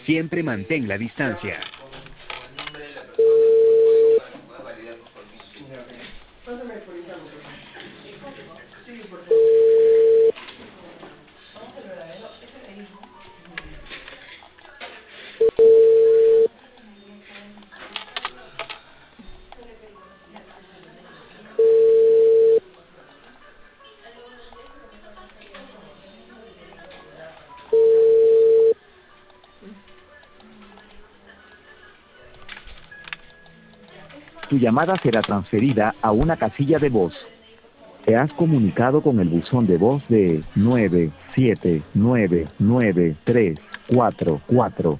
Siempre mantén la distancia. Tu llamada será transferida a una casilla de voz. Te has comunicado con el buzón de voz de 9799344.